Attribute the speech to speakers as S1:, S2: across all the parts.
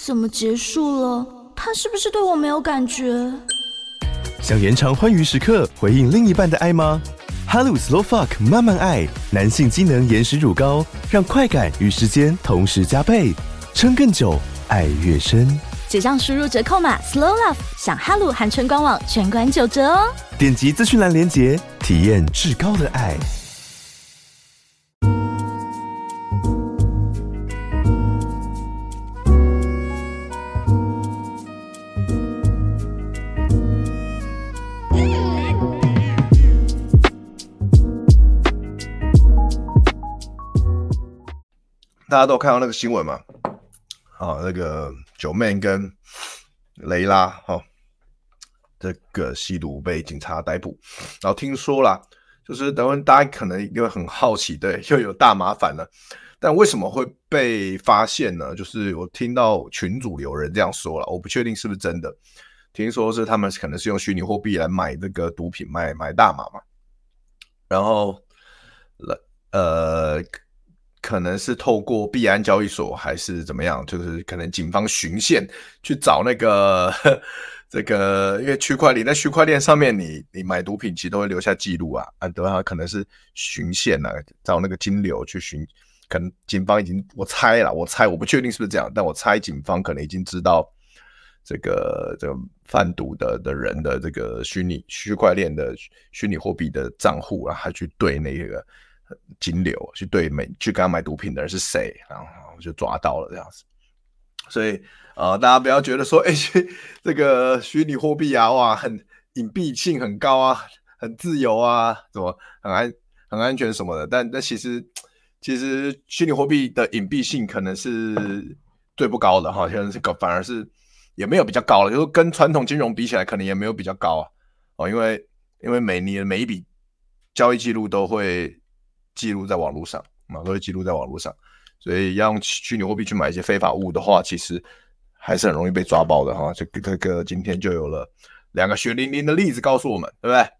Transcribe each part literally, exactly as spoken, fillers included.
S1: 怎么结束了？他是不是对我没有感觉？
S2: 想延长欢愉时刻，回应另一半的爱吗？哈鲁 Slow Fuck 慢慢爱，男性机能延时乳膏，让快感与时间同时加倍，撑更久，爱越深。
S1: 结账输入折扣码 Slow Love， 享哈鲁含春官网全馆九折哦！
S2: 点击资讯栏连结，体验至高的爱。
S3: 大家都有看到那个新闻嘛？哦，那个九妹跟雷拉，哦，这个吸毒被警察逮捕。然后听说啦，就是等会大家可能又很好奇，对，又有大麻烦了。但为什么会被发现呢？就是我听到群组有人这样说了，我不确定是不是真的。听说是他们可能是用虚拟货币来买这个毒品，买买大麻嘛。然后，呃。可能是透过币安交易所还是怎么样，就是可能警方循线去找那个这个，因为区块链在区块链上面你，你买毒品其实都会留下记录啊，啊，对啊，可能是循线啊，找那个金流去循，可能警方已经，我猜啦，我猜我不确定是不是这样，但我猜警方可能已经知道这个这个贩毒的的人的这个虚拟区块链的虚拟货币的账户啊，他去对那个。金流去对买去跟他买毒品的人是谁，然后就抓到了这样子。所以呃，大家不要觉得说，哎、欸，这个虚拟货币啊，哇，很隐蔽性很高啊，很自由啊，怎么很安很安全什么的。但但其实其实虚拟货币的隐蔽性可能是最不高的哈，可能是反而是也没有比较高了，就是跟传统金融比起来，可能也没有比较高啊。哦，因为因为每年每一笔交易记录都会。记录在网络上嘛，都会记录在网络上，所以要用虚拟货币去买一些非法物的话，其实还是很容易被抓包的哈。这个这个今天就有了两个血淋淋的例子告诉我们，对不对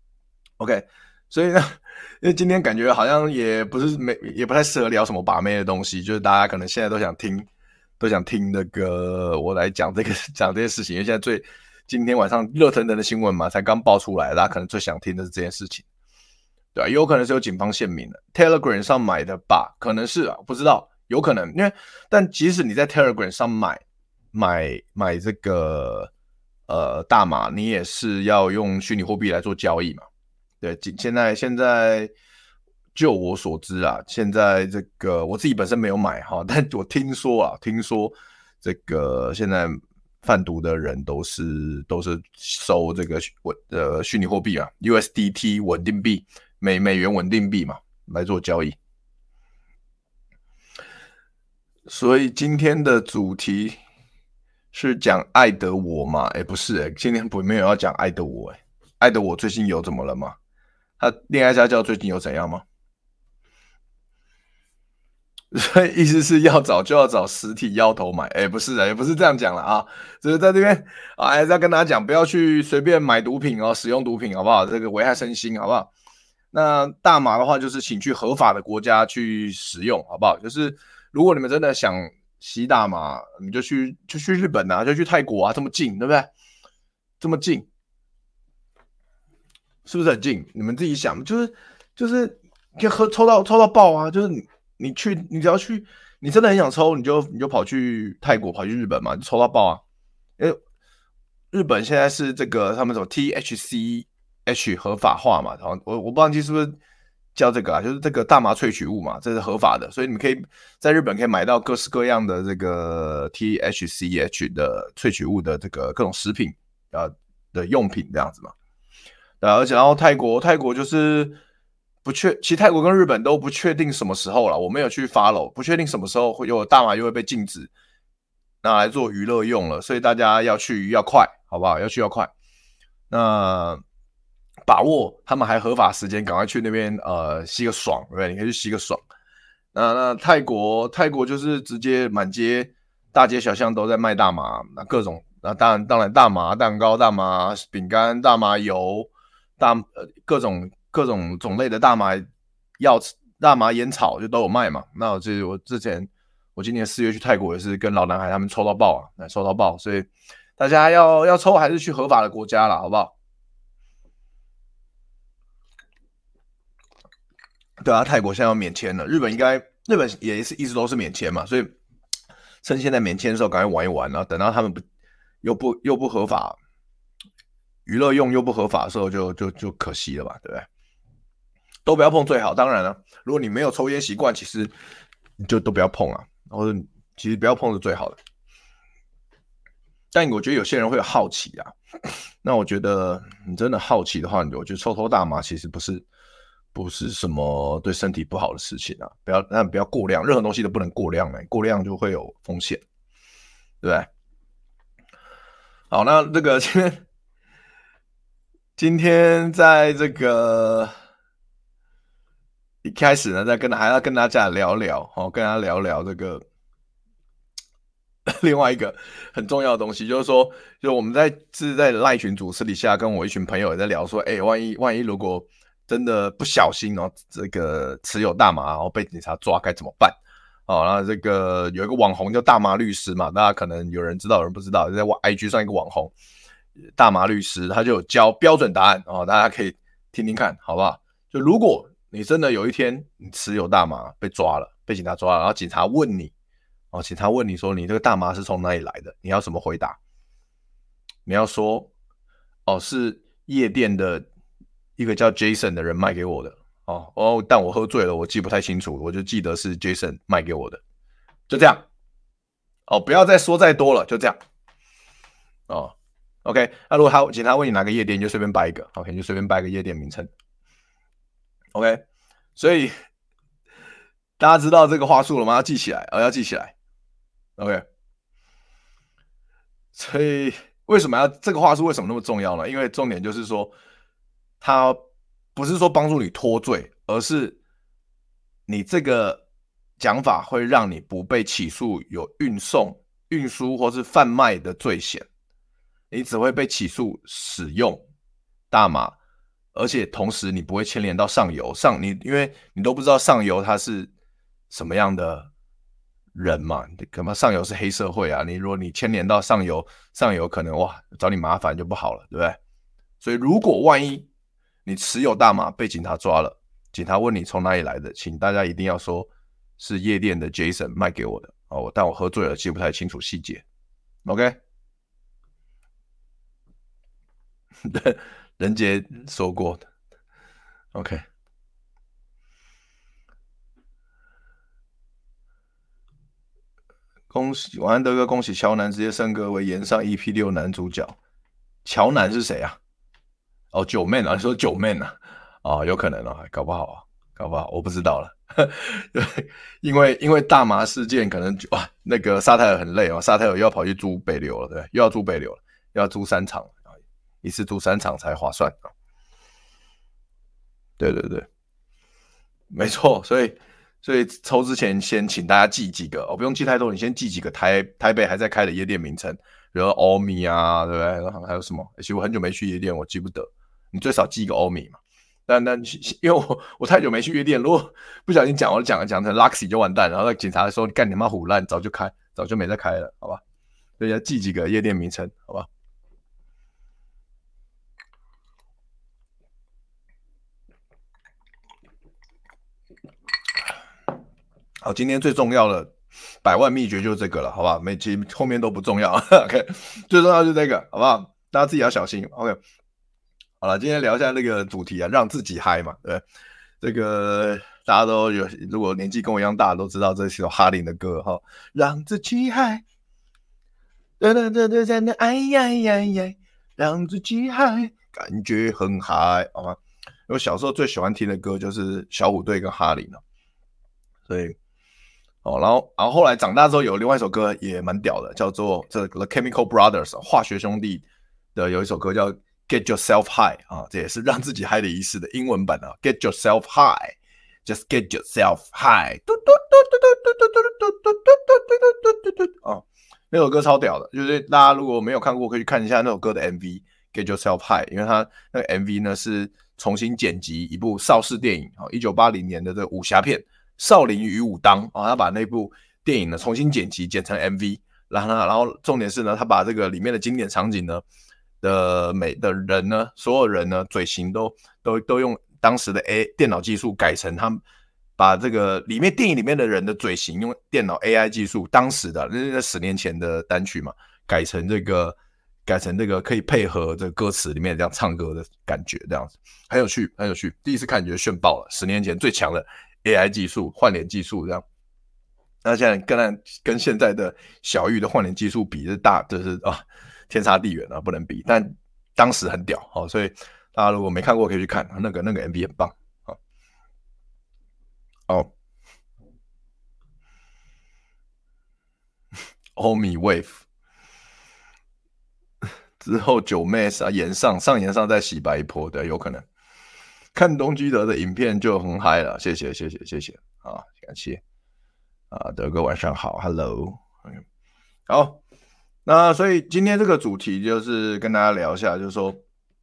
S3: ？OK， 所以呢，因为今天感觉好像也不是没也不太适合聊什么把妹的东西，就是大家可能现在都想听都想听那个我来讲这个讲这些事情，因为现在最今天晚上热腾腾的新闻嘛，才刚爆出来，大家可能最想听的是这件事情。对、啊，有可能是有警方限名的 ，Telegram 上买的吧，可能是啊，不知道，有可能，因为但即使你在 Telegram 上买买买这个呃大麻，你也是要用虚拟货币来做交易嘛。对，现在现在就我所知啊，现在这个我自己本身没有买哈，但我听说啊，听说这个现在贩毒的人都是都是收这个呃虚拟货币啊 ，U S D T 稳定币。美美元稳定币嘛，来做交易。所以今天的主题是讲爱的我吗？哎，不是哎、欸，今天不没有要讲爱的我哎、欸，爱的我最近有怎么了吗？他恋爱家教最近有怎样吗？所以意思是要找就要找实体腰头买，哎，不是啊，也不是这样讲了啊，只是在这边啊，还是要跟大家讲，不要去随便买毒品哦，使用毒品好不好？这个危害身心好不好？那大麻的话，就是请去合法的国家去使用，好不好？就是如果你们真的想吸大麻，你就去就去日本啊，就去泰国啊，这么近，对不对？这么近，是不是很近？你们自己想，就是就是就喝抽到抽到爆啊！就是你你去，你只要去，你真的很想抽，你就你就跑去泰国，跑去日本嘛，就抽到爆啊！因为日本现在是这个他们什么 T H C。H 合法化嘛，然后我我不忘记是不是叫这个啊，就是这个大麻萃取物嘛，这是合法的，所以你们可以在日本可以买到各式各样的这个 T H C H 的萃取物的这个各种食品啊的用品这样子嘛。对，而且然后泰国泰国就是不确，其实泰国跟日本都不确定什么时候啦，我没有去 follow， 不确定什么时候会有大麻又会被禁止拿来做娱乐用了，所以大家要去要快，好不好？要去要快。那把握他们还合法时间，赶快去那边呃吸个爽，对不对？你可以去吸个爽。那那泰国泰国就是直接满街大街小巷都在卖大麻，那各种那当然当然大麻蛋糕、大麻饼干、大麻油、大呃各种各种种类的大麻药、大麻烟草就都有卖嘛。那我这我之前我今年四月去泰国也是跟老男孩他们抽到爆啊，抽到爆，所以大家要要抽还是去合法的国家啦，好不好？对啊，泰国现在要免签了，日本应该日本也是一直都是免签嘛，所以趁现在免签的时候赶快玩一玩，然后等到他们不又不又不合法，娱乐用又不合法的时候就就就可惜了吧，对不对？都不要碰最好。当然了，如果你没有抽烟习惯，其实你就都不要碰啊，或者其实不要碰是最好的。但我觉得有些人会有好奇啊，那我觉得你真的好奇的话，我觉得抽抽大麻其实不是不是什么对身体不好的事情啊，不要但不要过量，任何东西都不能过量、欸、过量就会有风险，对不对？好，那这个今天今天在这个一开始呢，再跟还要跟大家聊聊，哦，跟大家聊聊这个另外一个很重要的东西，就是说，就我们在是在赖群组私底下跟我一群朋友也在聊说，哎、欸，万一万一如果真的不小心哦，这个持有大麻然后被警察抓该怎么办？哦，然后这个有一个网红叫大麻律师嘛，大家可能有人知道，有人不知道，在 I G 上一个网红大麻律师，他就有教标准答案哦，大家可以听听看，好不好？就如果你真的有一天你持有大麻被抓了，被警察抓了，然后警察问你，哦，警察问你说你这个大麻是从哪里来的，你要怎么回答？你要说，哦，是夜店的一个叫 Jason 的人卖给我的。哦哦，但我喝醉了，我记不太清楚，我就记得是 Jason 卖给我的，就这样。哦，不要再说再多了，就这样。哦 ，OK， 那如果他警察问你哪个夜店，你就随便掰一个 ，OK， 就随便掰一个夜店名称。OK， 所以大家知道这个话术了吗？要记起来，哦，要记起来。OK， 所以为什么要这个话术为什么那么重要呢？因为重点就是说，它不是说帮助你脱罪，而是你这个讲法会让你不被起诉有运送、运输或是贩卖的罪嫌，你只会被起诉使用大麻，而且同时你不会牵连到上游上你，因为你都不知道上游他是什么样的人嘛，可能上游是黑社会啊，你如果你牵连到上游，上游可能哇找你麻烦就不好了，对不对？所以如果万一你持有大麻被警察抓了，警察问你从哪里来的，请大家一定要说是夜店的 Jason 卖给我的哦，但我喝醉了，记不太清楚细节。OK， 任杰说过的。OK， 恭喜晚安德哥，恭喜乔南直接升格为延上 E P 六 男主角。乔南是谁啊？哦，九妹啊，你说九妹啊？哦，有可能啊，搞不好啊，搞不好我不知道了。因为因为大麻事件，可能哇，那个沙泰尔很累哦，沙泰尔又要跑去租北流了，对，又要租北流了，又要租三场，一次租三场才划算啊。对对对，没错，所以所以抽之前先请大家记几个，哦，不用记太多，你先记几个台台北还在开的夜店名称，比如说欧米啊，对不对？然后还有什么？其实我很久没去夜店，我记不得，你最少记一个欧米嘛。但但因为我我太久没去夜店，如果不小心讲我讲讲成 Luxy 就完蛋，然后警察说你干你妈唬烂，早就开，早就没再开了，好吧？所以要记几个夜店名称，好吧？好，今天最重要的百万秘诀就是这个了，好吧？每期后面都不重要 ，OK， 最重要就是这个，好不好？大家自己要小心 ，OK。好了，今天聊一下那个主题啊，让自己嗨嘛，对，这个大家都有，如果年纪跟我一样大，都知道这是首哈林的歌哈，让自己嗨，哒哒哒哒哒哒，哎呀呀呀，让自己嗨，感觉很嗨，好吗？我小时候最喜欢听的歌就是小虎队跟哈林了，所以。哦，然后，然后后来长大之后有另外一首歌也蛮屌的，叫做这个 The Chemical Brothers 化学兄弟的有一首歌叫 Get Yourself High 啊，这也是让自己嗨的仪式的英文版啊 ，Get Yourself High，Just Get Yourself High， 嘟嘟嘟嘟嘟嘟嘟嘟嘟嘟嘟嘟嘟嘟啊，那首歌超屌的，就是大家如果没有看过，可以去看一下那首歌的 M V Get Yourself High， 因为它那个 M V 呢是重新剪辑一部邵氏电影啊，一九八零年的这个武侠片。少林与武当啊，他把那部电影呢重新剪辑剪成 M V， 然后然后重点是呢，他把这个里面的经典场景呢的每的人呢，所有人呢嘴型都都都用当时的 A 电脑技术改成他们把这个里面电影里面的人的嘴型用电脑 A I 技术，当时的那十年前的单曲嘛，改成这个改成这个可以配合这个歌词里面这样唱歌的感觉，这样子很有趣，很有趣。第一次看觉得炫爆了，十年前最强的 A I 技术、换脸技术这样。那现在跟跟现在的小玉的换脸技术比，这大这是啊天差地远啊，不能比。但当时很屌，哦，所以大家如果没看过可以去看那个那个 M V 很棒啊。哦。欧米 Wave 之后九妹啊延上上延上再洗白一波，对，有可能看东基德的影片就很嗨了，谢谢谢谢谢谢啊，感谢啊，德哥晚上好 ，Hello， 好，那所以今天这个主题就是跟大家聊一下，就是说，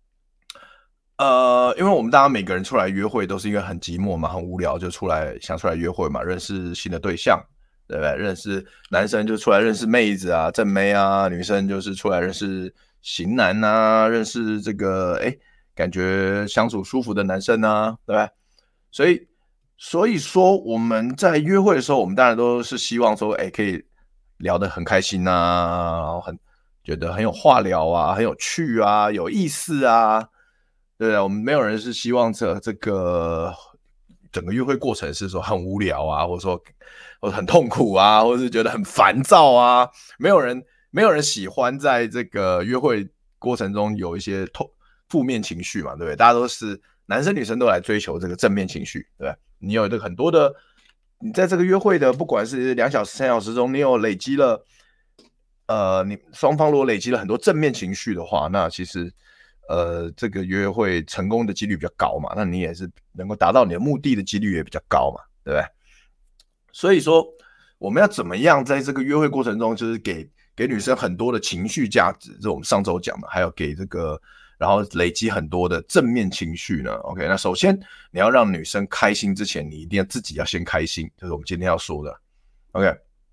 S3: 呃，因为我们大家每个人出来约会都是因为很寂寞嘛，很无聊，就出来想出来约会嘛，认识新的对象。对不对？认识男生就出来认识妹子啊，正妹啊；女生就是出来认识型男啊，认识这个哎，感觉相处舒服的男生啊，对吧？所以，所以说我们在约会的时候，我们当然都是希望说，哎，可以聊得很开心啊，然后很觉得很有话聊啊，很有趣啊，有意思啊，对不对？我们没有人是希望这这个整个约会过程是说很无聊啊，或者说。或者很痛苦啊，或者是觉得很烦躁啊，没有人没有人喜欢在这个约会过程中有一些负面情绪嘛，对不对？大家都是男生女生都来追求这个正面情绪，对不对？你有这个很多的，你在这个约会的不管是两小时三小时中，你有累积了，呃，你双方如果累积了很多正面情绪的话，那其实呃这个约会成功的几率比较高嘛，那你也是能够达到你的目的的几率也比较高嘛，对不对？所以说，我们要怎么样在这个约会过程中，就是给给女生很多的情绪价值，这是我们上周讲的，还有给这个，然后累积很多的正面情绪呢。OK， 那首先你要让女生开心之前，你一定要自己要先开心，这是我们今天要说的。OK，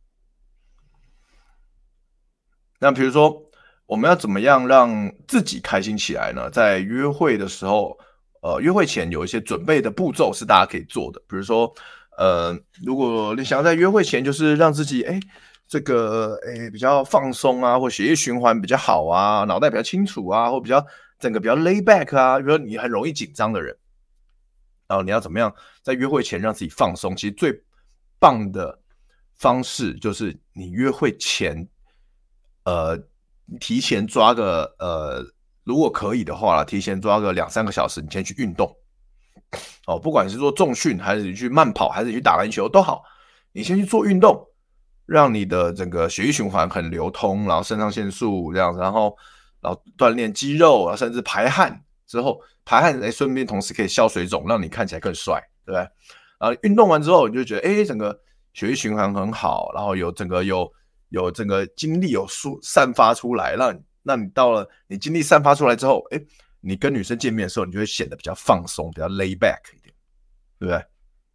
S3: 那比如说我们要怎么样让自己开心起来呢？在约会的时候，呃，约会前有一些准备的步骤是大家可以做的，比如说。呃，如果你想要在约会前就是让自己哎这个哎比较放松啊，或血液循环比较好啊，脑袋比较清楚啊，或比较整个比较 lay back 啊，比如说你很容易紧张的人，然后你要怎么样在约会前让自己放松？其实最棒的方式就是你约会前，呃，提前抓个呃，如果可以的话啦，提前抓个两三个小时，你先去运动。哦，不管是做重训，还是你去慢跑，还是你去打篮球都好，你先去做运动，让你的整个血液循环很流通，然后肾上腺素这样子，然后然后锻炼肌肉，然后甚至排汗之后，排汗哎，顺便同时可以消水肿，让你看起来更帅，对不对？然后运动完之后，你就觉得哎，整个血液循环很好，然后有整个有有整个精力有散发出来，让让你到了你精力散发出来之后，哎。你跟女生见面的时候，你就会显得比较放松，比较 lay back 一点，对不对？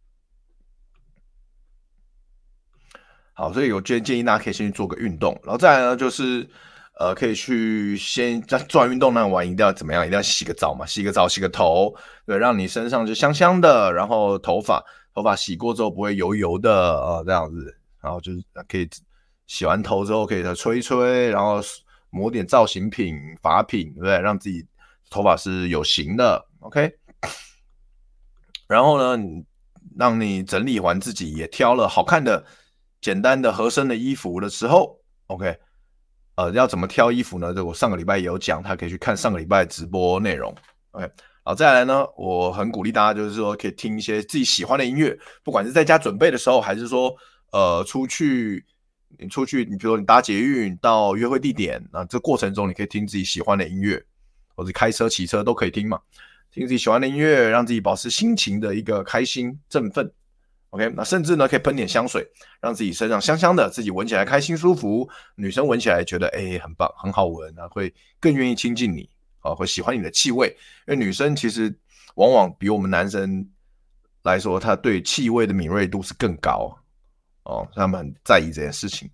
S3: 好，所以我建议大家可以先去做个运动，然后再来呢，就是呃，可以去先在做完运动那完一定要怎么样？一定要洗个澡嘛，洗个澡，洗个头，对，让你身上就香香的，然后头发头发洗过之后不会油油的啊、呃，这样子，然后就是可以洗完头之后可以再吹一吹，然后抹点造型品、发品，对不对？让自己头发是有型的 ，OK。然后呢，让你整理完自己，也挑了好看的、简单的合身的衣服的时候 ，OK。呃，要怎么挑衣服呢？这我上个礼拜也有讲，他可以去看上个礼拜的直播内容 ，OK。然后再来呢，我很鼓励大家，就是说可以听一些自己喜欢的音乐，不管是在家准备的时候，还是说呃出去。你出去，你比如说你搭捷运到约会地点，那这过程中你可以听自己喜欢的音乐，或者开车、骑车都可以听嘛。听自己喜欢的音乐，让自己保持心情的一个开心、振奋。OK， 那甚至呢可以喷点香水，让自己身上香香的，自己闻起来开心舒服，女生闻起来觉得哎、欸、很棒、很好闻啊，会更愿意亲近你啊，会喜欢你的气味。因为女生其实往往比我们男生来说，她对气味的敏锐度是更高。 哦，他们很在意这件事情。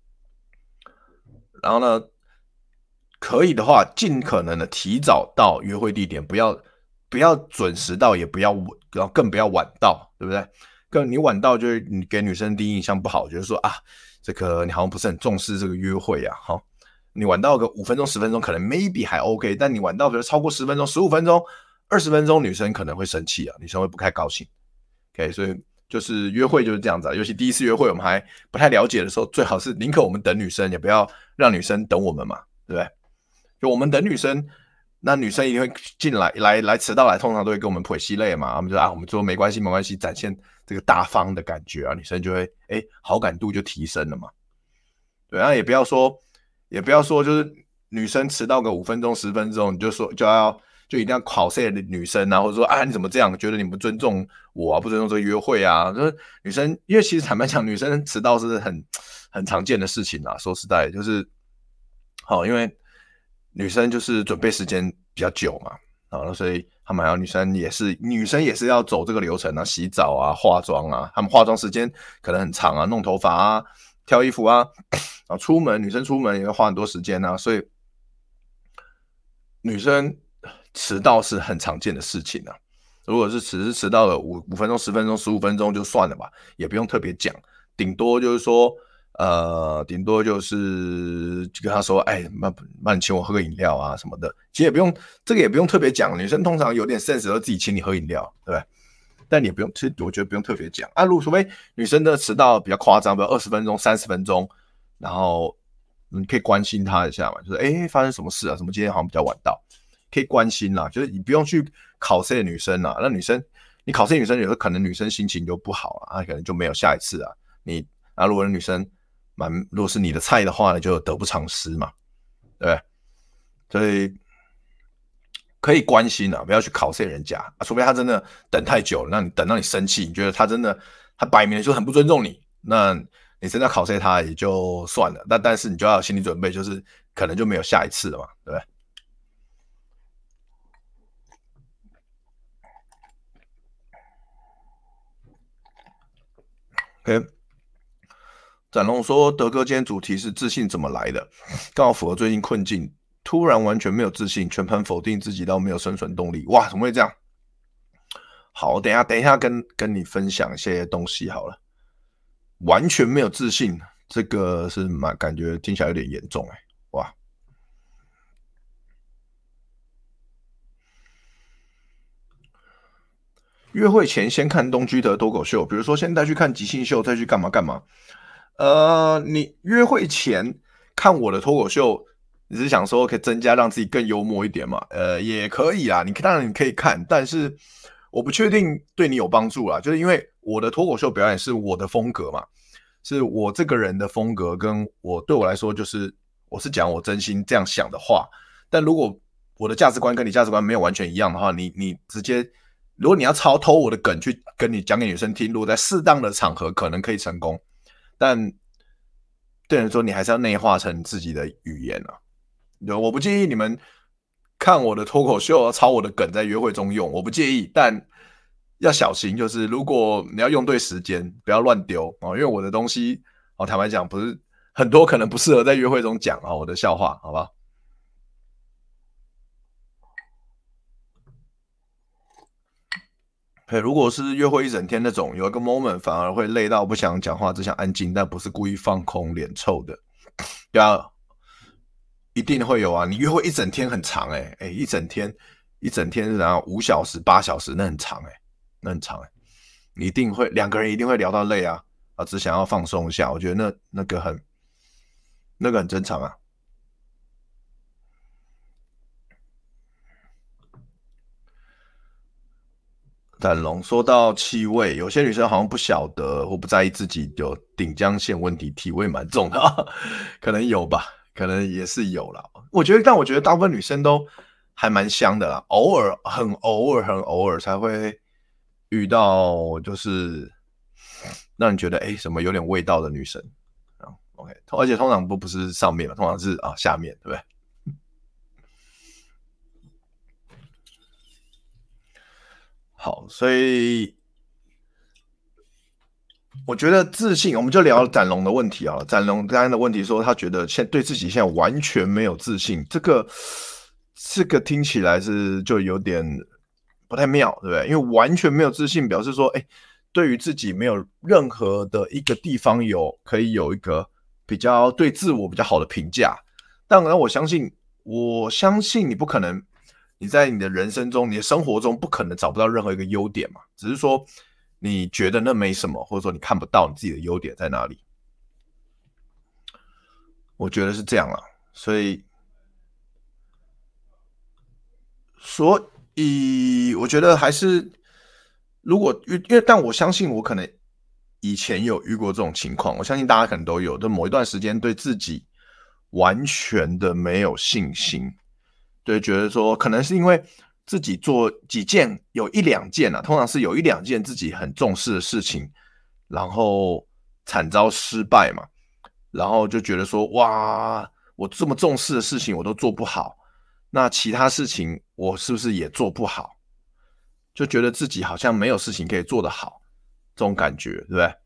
S3: 然后呢，可以的话，尽可能的提早到约会地点，不要不要准时到，也不要然后更不要晚到，对不对？更你晚到就是你给女生第一印象不好，就是说啊，这个你好像不是很重视这个约会啊，哈。你晚到个五分钟十分钟可能 maybe 还 OK， 但你晚到比如超过十分钟、十五分钟、二十分钟，女生可能会生气啊，女生会不太高兴。OK， 所以就是约会就是这样子啊，尤其第一次约会我们还不太了解的时候，最好是宁可我们等女生，也不要让女生等我们嘛，对不对？就我们等女生，那女生一定会进来，来来迟到来，通常都会跟我们陪戏累嘛，我们就啊，我们说没关系没关系，展现这个大方的感觉啊，女生就会哎好感度就提升了嘛。对啊，也不要说也不要说就是女生迟到个五分钟十分钟，你就说就要就一定要考试的女生啊，或者说啊你怎么这样，觉得你不尊重我啊，不尊重这个约会啊，就是女生，因为其实坦白讲，女生迟到是很很常见的事情啊，说实在就是好，因为女生就是准备时间比较久嘛，啊，所以他们还有女生也是女生也是要走这个流程啊，洗澡啊、化妆啊，他们化妆时间可能很长啊，弄头发啊、挑衣服啊，啊，出门女生出门也会花很多时间啊，所以女生迟到是很常见的事情啊。如果是只是迟到了五五分钟、十分钟、十五分钟就算了吧，也不用特别讲，顶多就是说。呃，顶多就是跟他说，哎，那那你请我喝个饮料啊什么的，其实也不用，这个也不用特别讲。女生通常有点 sense 都自己请你喝饮料，对不对？但你也不用，其实我觉得不用特别讲啊。如果除非女生的迟到比较夸张，比如二十分钟、三十分钟，然后你可以关心她一下嘛，就是哎，发生什么事啊？什么今天好像比较晚到，可以关心啦。就是你不用去考试女生啦，那女生你考试女生有时候可能女生心情就不好啊，可能就没有下一次啊。你啊，如果女生蛮，如果是你的菜的话呢，就得不偿失嘛，对不对？所以可以关心啊，不要去考试人家啊，除非他真的等太久了，那你等到你生气，你觉得他真的他摆明了就很不尊重你，那你真的考试他也就算了，但但是你就要有心理准备，就是可能就没有下一次了嘛，对不对 ？OK。展龙说：“德哥，今天主题是自信怎么来的？刚好符合最近困境，突然完全没有自信，全盘否定自己到没有生存动力。哇，怎么会这样？好，等一下，等一下跟跟你分享一些东西好了。完全没有自信，这个是蛮感觉听起来有点严重哎、欸。哇，约会前先看东居的脱口秀，比如说先带去看即兴秀，再去干嘛干嘛。呃，你约会前看我的脱口秀，你是想说可以增加让自己更幽默一点嘛？呃，也可以啦，你当然你可以看，但是我不确定对你有帮助啦，就是因为我的脱口秀表演是我的风格嘛，是我这个人的风格，跟我对我来说就是我是讲我真心这样想的话，但如果我的价值观跟你价值观没有完全一样的话，你你直接如果你要抄偷我的梗去跟你讲给女生听，如果在适当的场合可能可以成功。但对人说，你还是要内化成自己的语言啊。我不建议你们看我的脱口秀，抄我的梗在约会中用，我不介意，但要小心，就是如果你要用对时间，不要乱丢哦。因为我的东西，哦，坦白讲，不是很多可能不适合在约会中讲啊。我的笑话，好不好？对，如果是约会一整天那种，有一个 moment 反而会累到不想讲话，只想安静，但不是故意放空、脸臭的，对啊，一定会有啊。你约会一整天很长哎、欸，哎、欸，一整天一整天是然后五小时、八小时，那很长哎、欸，那很长哎、欸，你一定会两个人一定会聊到累啊，啊，只想要放松一下，我觉得那那个很那个很正常啊。展龙说到气味，有些女生好像不晓得或不在意自己有顶浆腺问题，体味蛮重的，可能有吧，可能也是有啦。我觉得，但我觉得大部分女生都还蛮香的啦，偶尔很偶尔很偶尔才会遇到，就是让你觉得哎、欸、什么有点味道的女生。OK， 而且通常都不是上面嘛，通常是啊下面，对不对？好，所以我觉得自信，我们就聊展龙的问题啊。展龙刚刚的问题说，他觉得现对自己现在完全没有自信，这个这个听起来是就有点不太妙，对不对？因为完全没有自信，表示说，哎，对于自己没有任何的一个地方有可以有一个比较对自我比较好的评价。当然，我相信，我相信你不可能，你在你的人生中、你的生活中不可能找不到任何一个优点嘛，只是说。你觉得那没什么，或者说你看不到你自己的优点在哪里？我觉得是这样啦，所以，所以我觉得还是，如果因为，但我相信我可能以前有遇过这种情况，我相信大家可能都有，就某一段时间对自己完全的没有信心，对，觉得说可能是因为。自己做几件，有一两件啊，通常是有一两件自己很重视的事情，然后惨遭失败嘛，然后就觉得说，哇，我这么重视的事情我都做不好，那其他事情我是不是也做不好？就觉得自己好像没有事情可以做得好，这种感觉，对不对？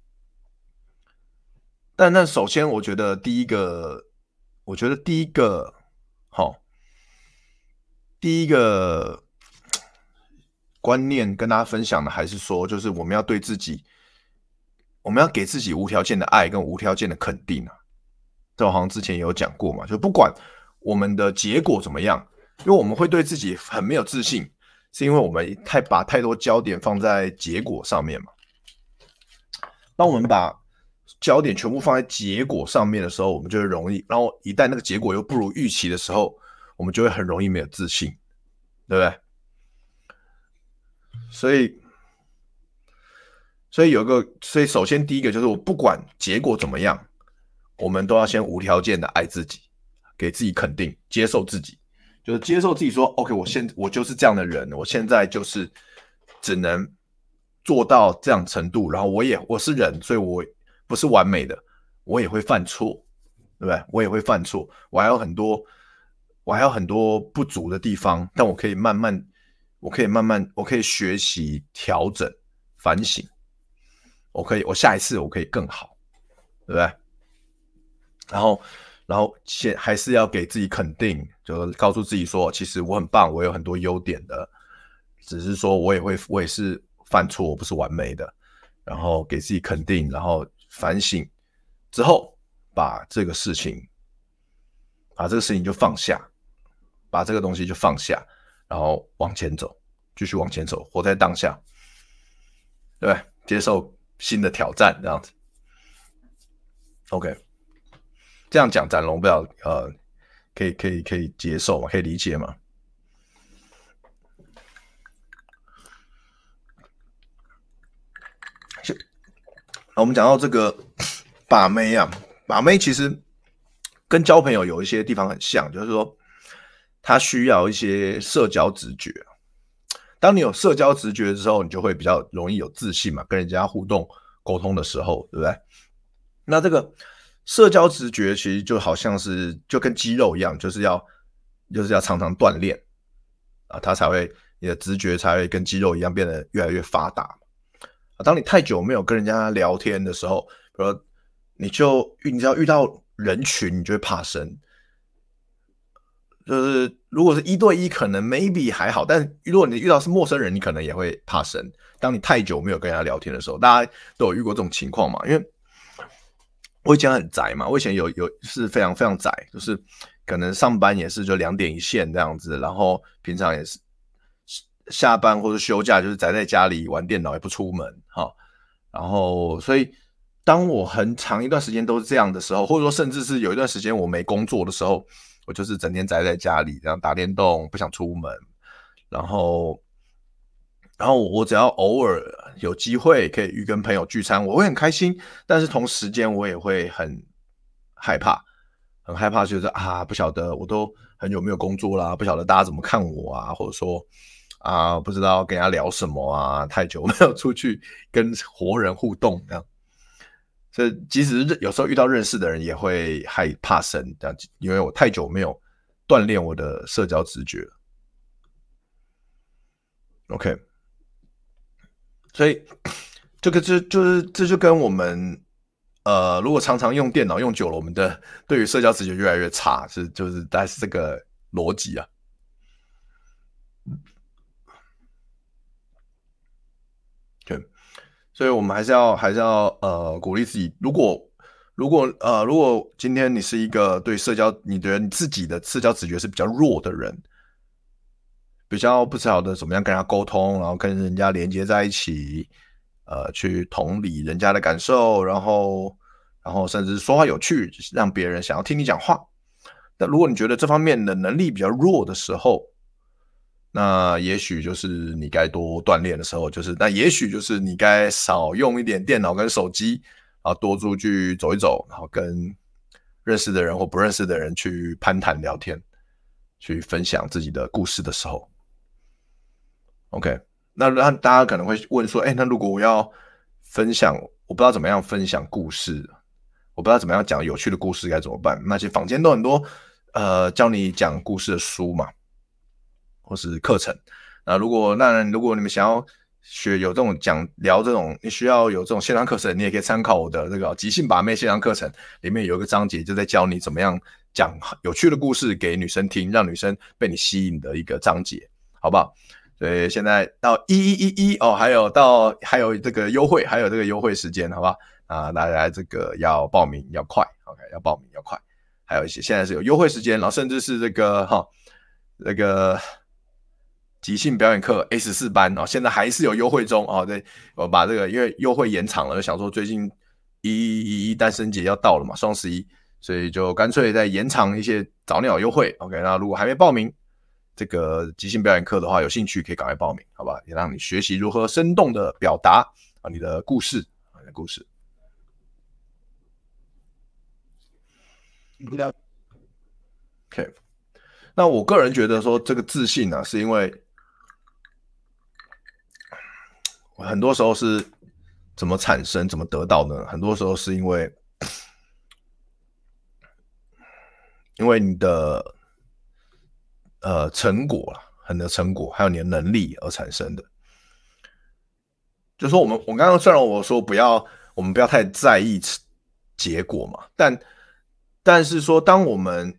S3: 但那首先，我觉得第一个，我觉得第一个，好。第一个观念跟大家分享的还是说，就是我们要对自己，我们要给自己无条件的爱跟无条件的肯定啊。这我好像之前也有讲过嘛，就不管我们的结果怎么样，因为我们会对自己很没有自信，是因为我们太把太多焦点放在结果上面嘛。当我们把焦点全部放在结果上面的时候，我们就会容易，然后一旦那个结果又不如预期的时候，我们就会很容易没有自信，对不对？所以，所以有一个，所以首先第一个就是我不管结果怎么样，我们都要先无条件的爱自己，给自己肯定，接受自己，就是接受自己说 ，OK， 我现我就是这样的人，我现在就是只能做到这样程度，然后我也我是人，所以我不是完美的，我也会犯错，对不对？我也会犯错，我还有很多。我还有很多不足的地方，但我可以慢慢，我可以慢慢，我可以学习、调整、反省。我可以，我下一次我可以更好，对不对？然后，然后先还是要给自己肯定，就告诉自己说，其实我很棒，我有很多优点的，只是说我也会，我也是犯错，我不是完美的。然后给自己肯定，然后反省之后，把这个事情，把这个事情就放下。把这个东西就放下，然后往前走，继续往前走，活在当下，对吧？接受新的挑战，这样子。OK， 这样讲展龙不要呃，可以可以可以接受吗？可以理解吗？我们讲到这个把妹啊，把妹其实跟交朋友有一些地方很像，就是说。他需要一些社交直觉，当你有社交直觉的时候，你就会比较容易有自信嘛，跟人家互动沟通的时候，对不对？那这个社交直觉其实就好像是就跟肌肉一样，就是要就是要常常锻炼啊，它才会你的直觉才会跟肌肉一样变得越来越发达啊。当你太久没有跟人家聊天的时候，比如说你就你只要遇到人群，你就会怕生。就是如果是一对一，可能 maybe 还好，但如果你遇到是陌生人，你可能也会怕生。当你太久没有跟人家聊天的时候，大家都有遇过这种情况嘛？因为我以前很宅嘛，我以前有有是非常非常宅，就是可能上班也是就两点一线这样子，然后平常也是下班或者休假就是宅在家里玩电脑，也不出门哈。然后所以当我很长一段时间都是这样的时候，或者说甚至是有一段时间我没工作的时候。我就是整天宅在家里，这样打电动，不想出门。然后，然后我只要偶尔有机会可以与跟朋友聚餐，我会很开心。但是同时间我也会很害怕，很害怕，就是啊，不晓得我都很久没有工作啦，不晓得大家怎么看我啊，或者说啊，不知道跟人家聊什么啊，太久没有出去跟活人互动这样。所以即使有时候遇到认识的人也会害怕生，这样，因为我太久没有锻炼我的社交直觉了。OK， 所以这个这就是这就跟我们呃，如果常常用电脑用久了，我们的对于社交直觉越来越差，是就是大概是这个逻辑啊。对，所以我们还是要还是要呃鼓励自己。如果如果呃如果今天你是一个对社交，你觉得你自己的社交直觉是比较弱的人，比较不晓得怎么样跟人家沟通，然后跟人家连接在一起，呃，去同理人家的感受，然后然后甚至说话有趣，让别人想要听你讲话。那如果你觉得这方面的能力比较弱的时候，那也许就是你该多锻炼的时候，就是那也许就是你该少用一点电脑跟手机，然后多出去走一走，然后跟认识的人或不认识的人去攀谈聊天，去分享自己的故事的时候。OK， 那那大家可能会问说，哎，那如果我要分享，我不知道怎么样分享故事，我不知道怎么样讲有趣的故事该怎么办？那些坊间都很多呃教你讲故事的书嘛，或是课程。那如果那如果你们想要学有这种讲聊这种，你需要有这种线上课程，你也可以参考我的这个即兴把妹线上课程，里面有一个章节就在教你怎么样讲有趣的故事给女生听，让女生被你吸引的一个章节，好不好？所以现在到一一一一哦，还有到还有这个优惠，还有这个优惠时间，好不好？啊，大家这个要报名要快 ，OK， 要报名要快。还有一些现在是有优惠时间，然后甚至是这个哈那个即兴表演课 A 十四 班哦，现在还是有优惠中哦。对，我把这个因为优惠延长了，想说最近一一一单身节要到了嘛，双十一，所以就干脆再延长一些早鸟优惠。OK， 那如果还没报名这个即兴表演课的话，有兴趣可以赶快报名，好吧？也让你学习如何生动的表达啊你的故事，啊你的故事。OK， 那我个人觉得说这个自信呢、啊，是因为很多时候是怎么产生、怎么得到呢？很多时候是因为因为你的呃成果啦，很多成果，还有你的能力而产生的。就是说我们，我刚刚虽然我说不要，我们不要太在意结果嘛，但但是说，当我们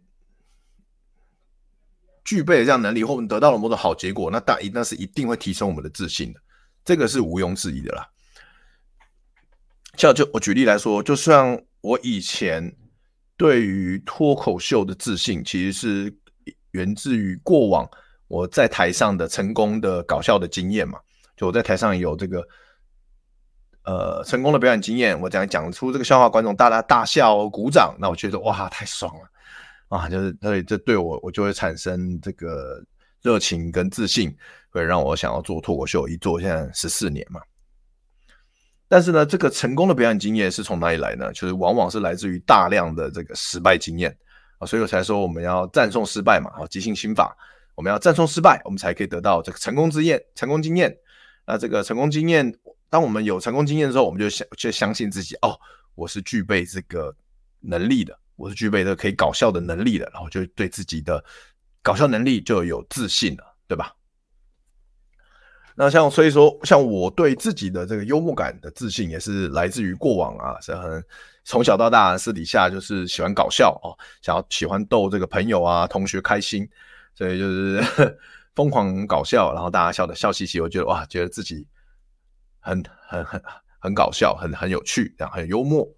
S3: 具备了这样能力，或我们得到了某种好结果，那大那是一定会提升我们的自信的，这个是毋庸置疑的啦。像就我举例来说，就像我以前对于脱口秀的自信，其实是源自于过往我在台上的成功的搞笑的经验嘛。就我在台上有这个呃成功的表演经验，我讲讲出这个笑话，观众大大大笑鼓掌，那我觉得哇太爽了啊！就是所以这对我我就会产生这个热情跟自信，会让我想要做脱口秀，一做现在十四年嘛。但是呢，这个成功的表演经验是从哪里来呢？就是往往是来自于大量的这个失败经验啊，所以我才说我们要赞颂失败嘛，啊，即兴心法，我们要赞颂失败，我们才可以得到这个成功经验。成功经验，那这个成功经验，当我们有成功经验之后，我们就相就相信自己，哦，我是具备这个能力的，我是具备这个可以搞笑的能力的，然后就对自己的搞笑能力就有自信了，对吧？那像所以说，像我对自己的这个幽默感的自信，也是来自于过往啊，是很从小到大私底下就是喜欢搞笑哦，想要喜欢逗这个朋友啊、同学开心，所以就是疯狂搞笑，然后大家笑的笑嘻嘻，我觉得哇，觉得自己很很很很搞笑，很很有趣，这样很幽默。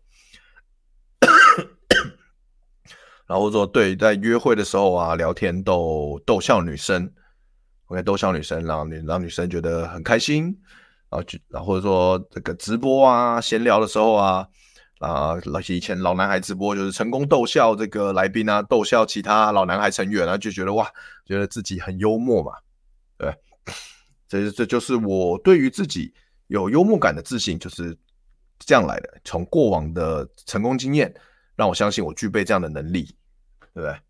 S3: 然后说对，在约会的时候啊，聊天逗逗笑女生。OK， 逗笑女生，让女让女生觉得很开心，然后就然后或者说这个直播啊、闲聊的时候啊，啊，以前老男孩直播就是成功逗笑这个来宾啊，逗笑其他老男孩成员啊，就觉得哇，觉得自己很幽默嘛，对，这这就是我对于自己有幽默感的自信，就是这样来的，从过往的成功经验让我相信我具备这样的能力，对不对？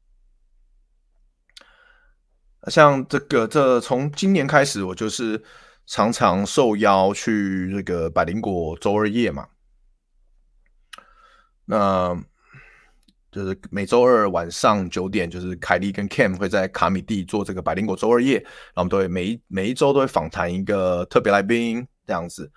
S3: 像这个，这从今年开始，我就是常常受邀去这个百灵果周二夜嘛。那就是每周二晚上九点，就是凯莉跟 Cam 会在卡米蒂做这个百灵果周二夜，然后我们都会每一每一周都会访谈一个特别来宾这样子。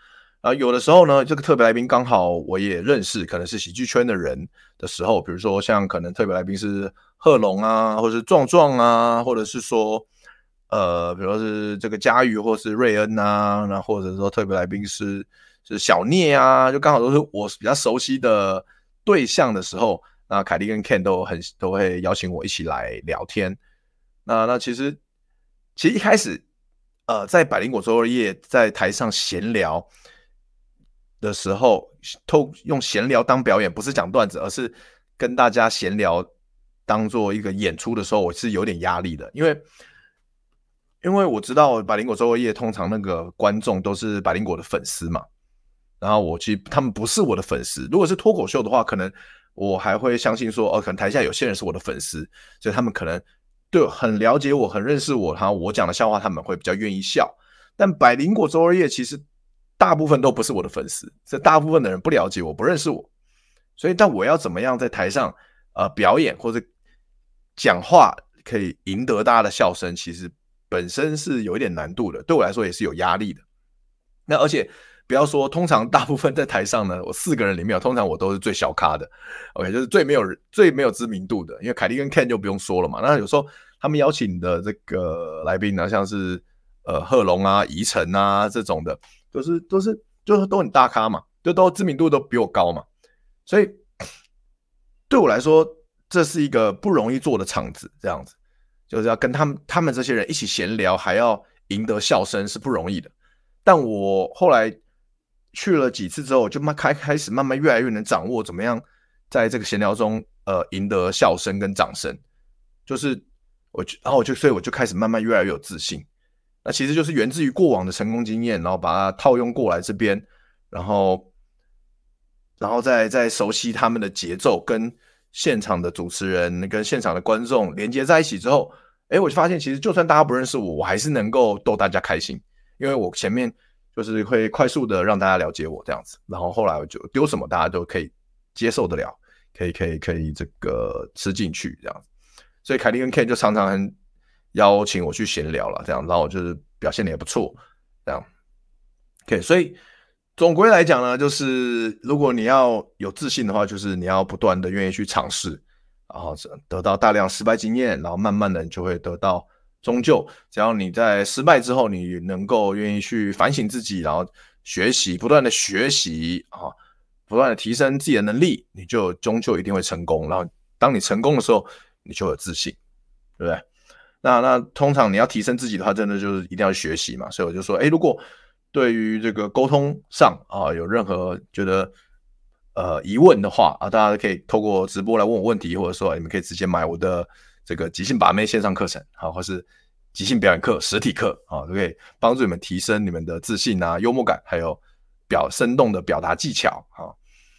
S3: 然后有的时候呢，这个特别来宾刚好我也认识，可能是喜剧圈的人的时候，比如说像可能特别来宾是贺龙啊，或者是壮壮啊，或者是说呃，比如说是这个佳宇或是瑞恩啊，那或者说特别来宾是是小聂啊，就刚好都是我比较熟悉的对象的时候，那凯莉跟 Ken 都很都会邀请我一起来聊天。那那其实其实一开始呃，在百灵果周二夜在台上闲聊的时候，透用闲聊当表演，不是讲段子，而是跟大家闲聊当做一个演出的时候，我是有点压力的，因为因为我知道百灵果周二夜通常那个观众都是百灵果的粉丝嘛，然后我其实他们不是我的粉丝，如果是脱口秀的话，可能我还会相信说，哦，可能台下有些人是我的粉丝，所以他们可能对很了解我，很认识我，然后我讲的笑话他们会比较愿意笑。但百灵果周二夜其实大部分都不是我的粉丝，这大部分的人不了解我，不认识我，所以但我要怎么样在台上呃表演或者讲话可以赢得大家的笑声，其实本身是有一点难度的，对我来说也是有压力的。那而且不要说，通常大部分在台上呢，我四个人里面，通常我都是最小咖的 ，OK， 就是最没有最没有知名度的，因为凯莉跟 Ken 就不用说了嘛。那有时候他们邀请的这个来宾呢，像是呃贺龙啊、宜晨啊这种的，都是都是就是都很大咖嘛，就都知名度都比我高嘛，所以对我来说，这是一个不容易做的场子，这样子就是要跟他们他们这些人一起闲聊，还要赢得笑声是不容易的。但我后来去了几次之后，就慢开开始慢慢越来越能掌握怎么样在这个闲聊中呃赢得笑声跟掌声，就是我就然后我就所以我就开始慢慢越来越有自信。那其实就是源自于过往的成功经验，然后把它套用过来这边，然后然后再再熟悉他们的节奏，跟现场的主持人跟现场的观众连接在一起之后，哎，我就发现其实就算大家不认识我，我还是能够逗大家开心。因为我前面就是会快速的让大家了解我这样子，然后后来我就丢什么大家都可以接受得了，可以可以可以这个吃进去这样子，所以凯莉跟 Ken 就常常很邀请我去闲聊了，这样，然后我就是表现的也不错，这样 ，OK， 所以总归来讲呢，就是如果你要有自信的话，就是你要不断的愿意去尝试，然后得到大量失败经验，然后慢慢的你就会得到。终究，只要你在失败之后，你能够愿意去反省自己，然后学习，不断的学习啊，不断的提升自己的能力，你就终究一定会成功。然后，当你成功的时候，你就有自信，对不对？那那通常你要提升自己的话，真的就是一定要学习嘛。所以我就说，哎，如果对于这个沟通上啊有任何觉得呃疑问的话啊，大家可以透过直播来问我问题，或者说你们可以直接买我的。这个即兴把妹线上课程，好，或是即兴表演课、实体课，啊，都可以帮助你们提升你们的自信啊、幽默感，还有表生动的表达技巧，好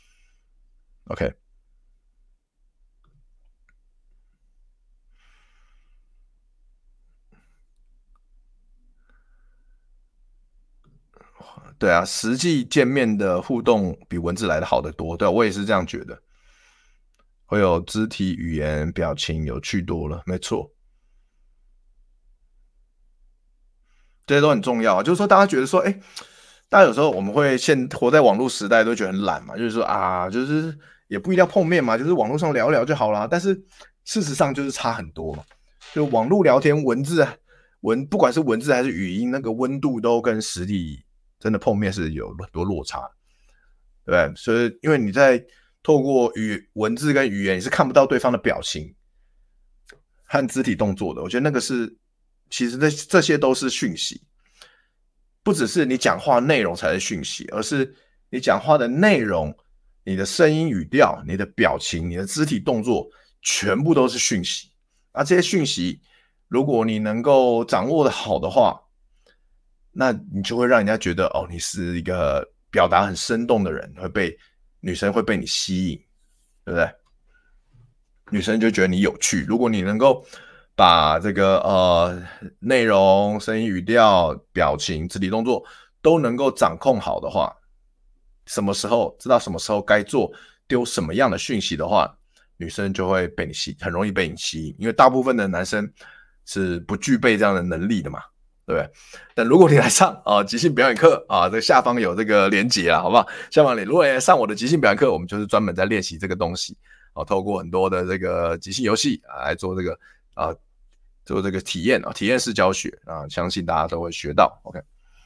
S3: ，OK。对啊，实际见面的互动比文字来的好得多，对啊，我也是这样觉得，会有肢体语言、表情有趣多了，没错。这些都很重要啊，就是说大家觉得说，哎，大家有时候我们会现活在网络时代都觉得很懒嘛，就是说啊，就是也不一定要碰面嘛，就是网络上聊聊就好啦。但是事实上就是差很多嘛，就网络聊天文字文不管是文字还是语音，那个温度都跟实体真的碰面是有很多落差，对不对？所以因为你在透过语文字跟语言，你是看不到对方的表情和肢体动作的，我觉得那个是。其实这这些都是讯息，不只是你讲话内容才是讯息，而是你讲话的内容、你的声音语调、你的表情、你的肢体动作，全部都是讯息。而这些讯息，如果你能够掌握的好的话，那你就会让人家觉得哦，你是一个表达很生动的人，会被女生会被你吸引，对不对？女生就觉得你有趣。如果你能够把这个呃内容、声音、语调、表情、肢体动作都能够掌控好的话，什么时候知道什么时候该做丢什么样的讯息的话，女生就会被你吸，很容易被你吸引。因为大部分的男生是不具备这样的能力的嘛， 对不对？但如果你来上啊即兴表演课啊，这个下方有这个连结啦，好不好？下方你如果来上我的即兴表演课，我们就是专门在练习这个东西啊，透过很多的这个即兴游戏啊来做这个啊做这个体验啊体验式教学啊，相信大家都会学到。OK。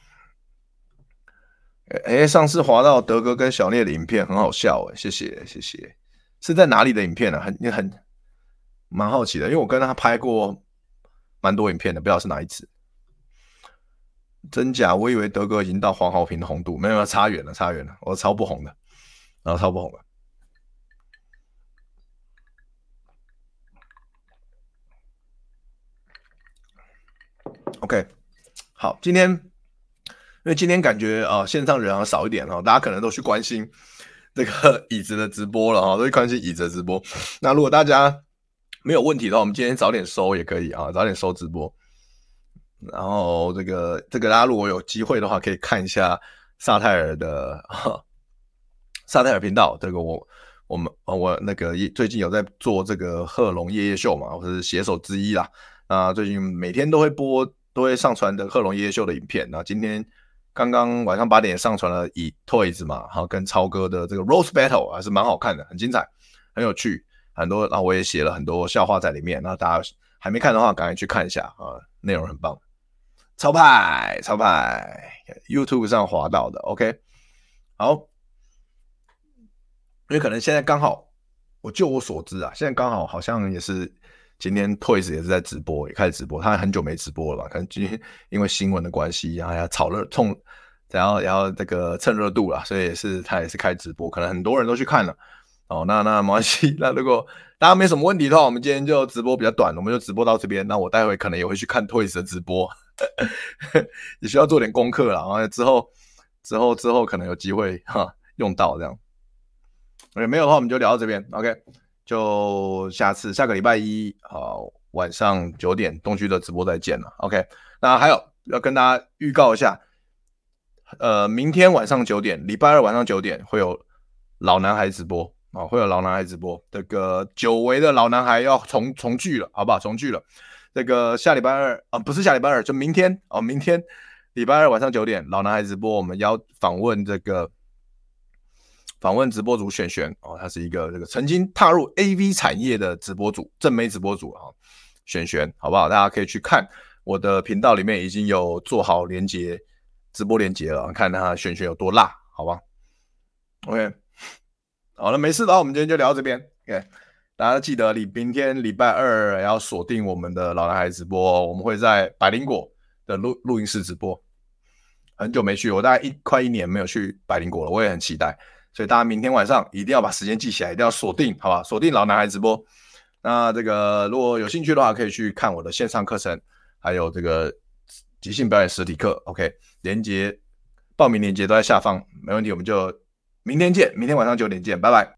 S3: 哎，上次滑到德哥跟小聂的影片很好笑哎，谢谢谢谢。是在哪里的影片呢、啊？很很蛮好奇的，因为我跟他拍过蛮多影片的，不知道是哪一支。真假？我以为德哥已经到黄豪平的红度，没有，差远了，差远了，我超不红的，然后超不红的。OK， 好，今天。因为今天感觉啊、呃，线上人好像少一点哦，大家可能都去关心这个椅子的直播了哈、哦，都去关心椅子的直播。那如果大家没有问题的话，我们今天早点收也可以啊，早点收直播。然后这个这个大家如果有机会的话，可以看一下萨泰尔的萨泰尔频道。这个我我们我那个最近有在做这个贺龙夜夜秀嘛，我是写手之一啦。那最近每天都会播，都会上传的贺龙夜夜秀的影片。那今天。刚刚晚上八点上传了以 Toys 嘛，然后跟超哥的这个 Rose Battle 还是蛮好看的，很精彩，很有趣，很多，然后我也写了很多笑话在里面，那大家还没看的话，赶快去看一下啊，内容很棒，超派超派 ，YouTube 上滑到的 ，OK， 好，因为可能现在刚好，我就我所知啊，现在刚好好像也是。今天 Toys 也是在直播，也开始直播。他很久没直播了吧？可能今天因为新闻的关系，然后要炒热冲，然后然后这个蹭热度啦，所以也是他也是开直播，可能很多人都去看了。哦，那那没关系。那如果大家没什么问题的话，我们今天就直播比较短，我们就直播到这边。那我待会可能也会去看 Toys 的直播，也需要做点功课啦。然后之后之后之后可能有机会哈用到这样。OK， 没有的话我们就聊到这边。OK。就下次下个礼拜一啊晚上九点东区的直播再见了 ，OK。那还有要跟大家预告一下，呃，明天晚上九点，礼拜二晚上九点会有老男孩直播啊、哦，会有老男孩直播。这个久违的老男孩要重重聚了，好不好？重聚了。这个下礼拜二啊、呃，不是下礼拜二，就明天哦，明天礼拜二晚上九点，老男孩直播，我们要访问这个。访问直播主璇璇哦，他是一个这个曾经踏入 A V 产业的直播主，正妹直播主啊，璇璇，好不好？大家可以去看我的频道里面已经有做好连结直播连结了，看他璇璇有多辣，好吧 ？OK， 好了，没事的话，我们今天就聊到这边。OK， 大家记得你明天礼拜二要锁定我们的老男孩直播、哦，我们会在百灵果的录录音室直播。很久没去，我大概一快一年没有去百灵果了，我也很期待。所以大家明天晚上一定要把时间记起来，一定要锁定，好吧？锁定老男孩直播。那这个如果有兴趣的话，可以去看我的线上课程，还有这个即兴表演实体课。OK， 连结报名连结都在下方，没问题，我们就明天见，明天晚上九点见，拜拜。